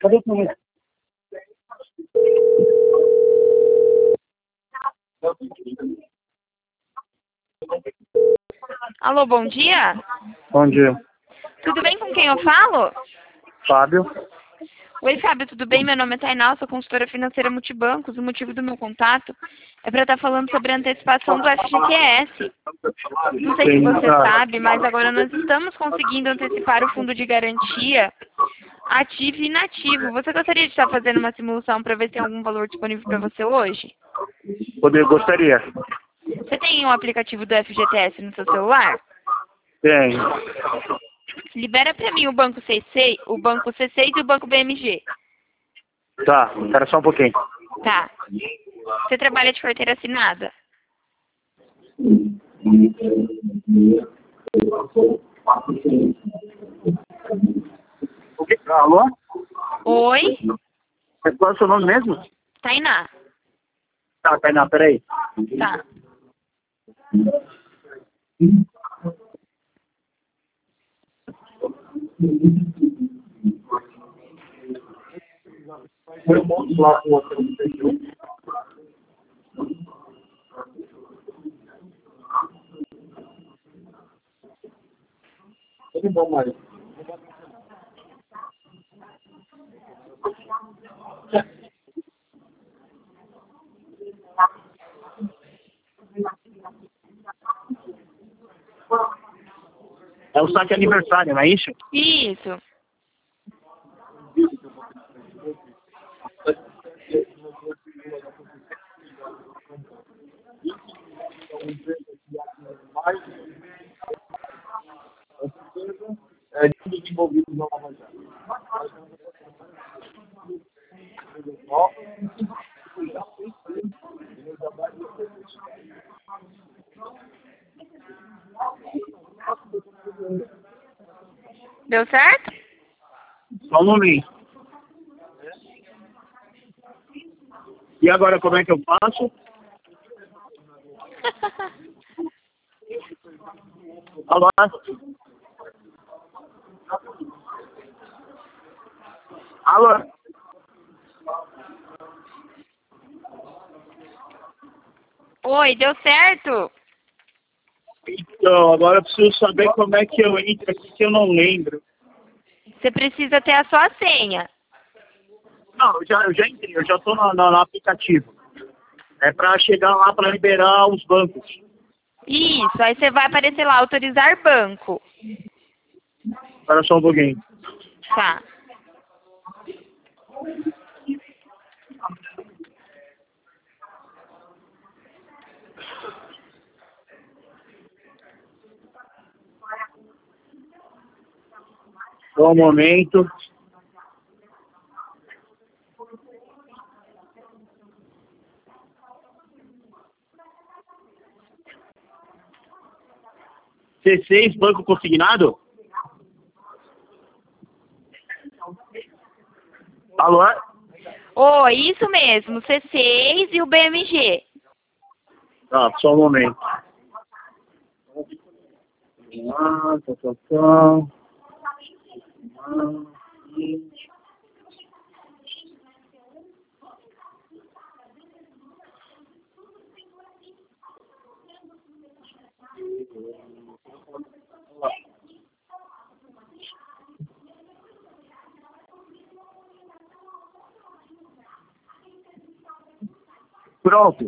Cadê o número? Alô, bom dia. Bom dia. Tudo bem com quem eu falo? Fábio. Oi, Fábio, tudo bem? Meu nome é Tainá, sou consultora financeira multibancos. O motivo do meu contato é para estar falando sobre a antecipação do FGTS. Não sei se você sabe, mas agora nós estamos conseguindo antecipar o fundo de garantia ativo e inativo. Você gostaria de estar fazendo uma simulação para ver se tem algum valor disponível para você hoje? Gostaria. Você tem um aplicativo do FGTS no seu celular? Tem. Libera para mim o banco C6, o banco C6 e o banco BMG. Tá, espera só um pouquinho. Tá. Você trabalha de carteira assinada? O quê? Alô? Oi? Qual é o seu nome mesmo? Tainá. Tá, Tainá, peraí. Tá. Eu monto lá com você. Tudo bom, Mário? É o saque aniversário, não é isso? Isso. É desenvolvido no Lava Jato. Deu certo? Só um momento. E agora como é que eu faço? Alô? Alô? Oi, deu certo? Então, agora eu preciso saber como é que eu entro aqui, que eu não lembro. Você precisa ter a sua senha. Não, eu já entrei, eu já estou no aplicativo. É para chegar lá para liberar os bancos. Isso, aí você vai aparecer lá, autorizar banco. Espera só um pouquinho. Tá. Só um momento. C6, banco consignado? Alô? Oi, isso mesmo, C6 e o BMG. Tá, só um momento. Ah, tá. Pronto.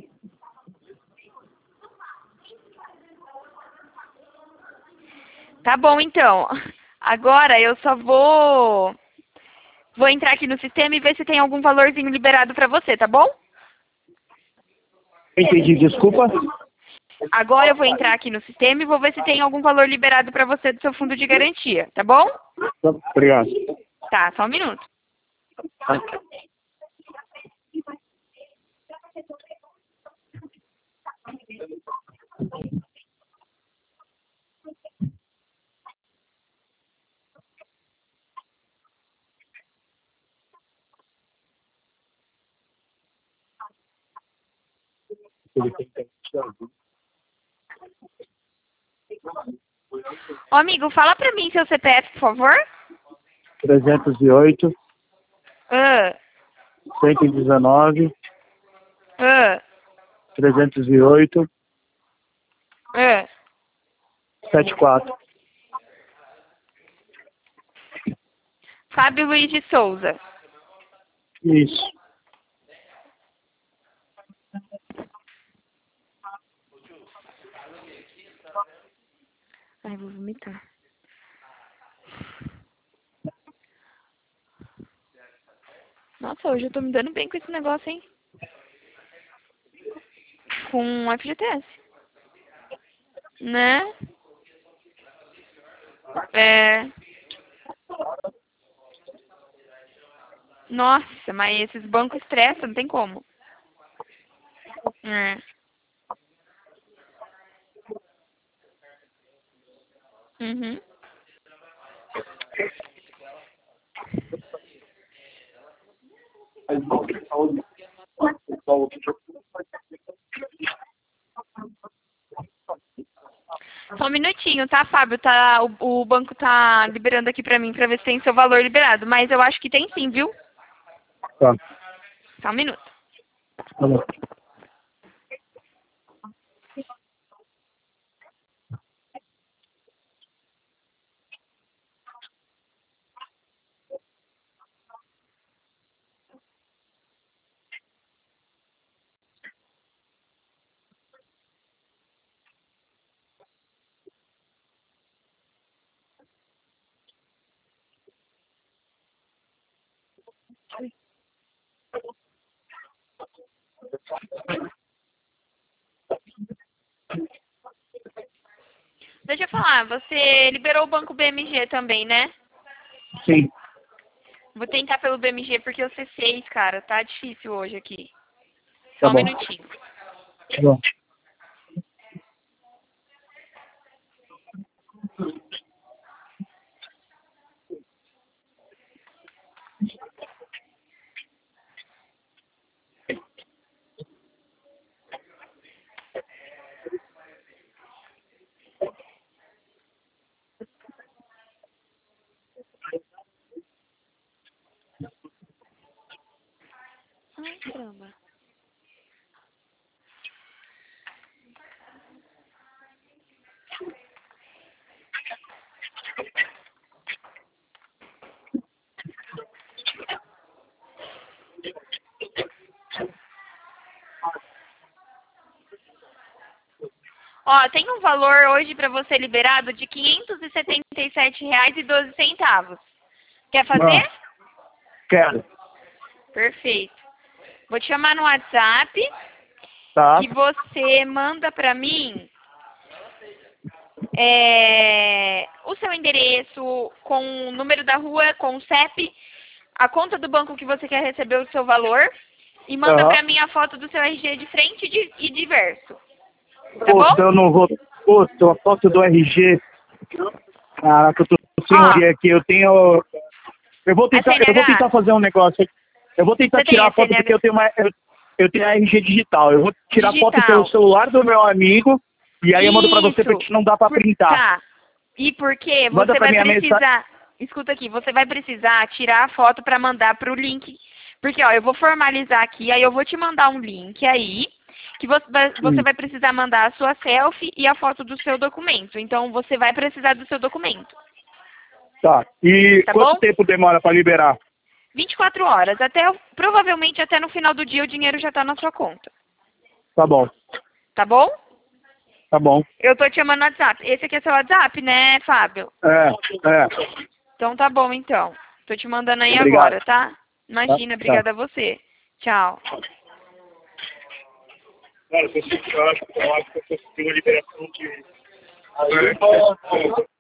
Tá bom, então. Agora eu só vou entrar aqui no sistema e ver se tem algum valorzinho liberado pra você, tá bom? Entendi, desculpa. Agora eu vou entrar aqui no sistema e vou ver se tem algum valor liberado pra você do seu fundo de garantia, tá bom? Obrigado. Tá, só um minuto. Ô, amigo, fala pra mim seu CPF, por favor. 308 Ah, 119, ah, 308, ah. 74. Fábio Luiz de Souza. Isso. Ai, vou vomitar. Nossa, hoje eu tô me dando bem com esse negócio, hein? Com FGTS. Né? É. Nossa, mas esses bancos estressam, não tem como. É. Uhum. Só um minutinho, tá, Fábio? Tá, o banco tá liberando aqui pra mim pra ver se tem seu valor liberado. Mas eu acho que tem sim, viu? Tá. Só um minuto. Tá bom. Deixa eu falar, você liberou o banco BMG também, né? Sim. Vou tentar pelo BMG porque o C6, cara, tá difícil hoje aqui. Tá Só um bom. minutinho. Tá bom. Ai, caramba. Ó, tem um valor hoje pra você liberado de R$ 577,12. Quer fazer? Ah, quero. Perfeito. Vou te chamar no WhatsApp Tá. e você manda pra mim o seu endereço com o número da rua, com o CEP, a conta do banco que você quer receber o seu valor e manda Aham. pra mim a foto do seu RG de frente e de verso. Tá Puta, bom? eu não vou. Puta, a foto do RG. Caraca, eu tô sem Ó, olhar aqui. Eu vou a tentar CNH, fazer um negócio aqui. Eu vou tentar você tem tirar a a foto porque CNH eu tenho a RG digital. Eu vou tirar foto pelo digital. celular do meu amigo e aí eu mando pra você Isso. porque não dá pra printar. Tá. E porque Manda você pra vai mim a mensagem. precisar, escuta aqui, você vai precisar tirar a foto para mandar pro link. Porque, ó, eu vou formalizar aqui, aí eu vou te mandar um link aí, que você vai precisar mandar a sua selfie e a foto do seu documento. Então, você vai precisar do seu documento. Tá. E Tá quanto bom? tempo demora pra liberar? 24 horas. Provavelmente até no final do dia o dinheiro já tá na sua conta. Tá bom. Tá bom? Tá bom. Eu tô te chamando no WhatsApp. Esse aqui é seu WhatsApp, né, Fábio? É. Então tá bom, então. Tô te mandando aí Obrigado. agora, tá? Tá? Imagina, Tá. obrigada a você. Tchau. Cara, eu acho que eu consegui uma liberação de.